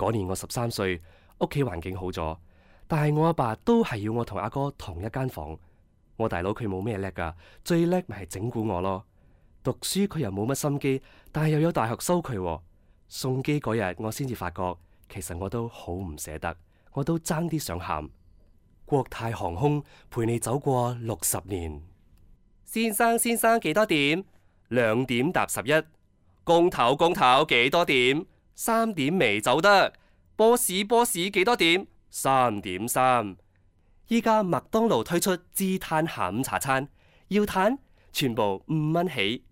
嗰年我13歲，屋企環境好咗，但係我阿爸都係要我同阿哥同一間房。我大佬佢冇咩叻噶，最叻咪係整蠱我咯。讀書佢又冇乜心機，但係又有大學收佢喎。送機嗰日我先至發覺，其實我都好唔捨得，我都爭啲想喊。國泰航空陪你走過60年。先生先生幾多點？2點搭11。工頭工頭幾多點？3點未走得。波士幾多點？3點3。依家麥當勞推出自嘆下午茶餐，要嘆全部5蚊起。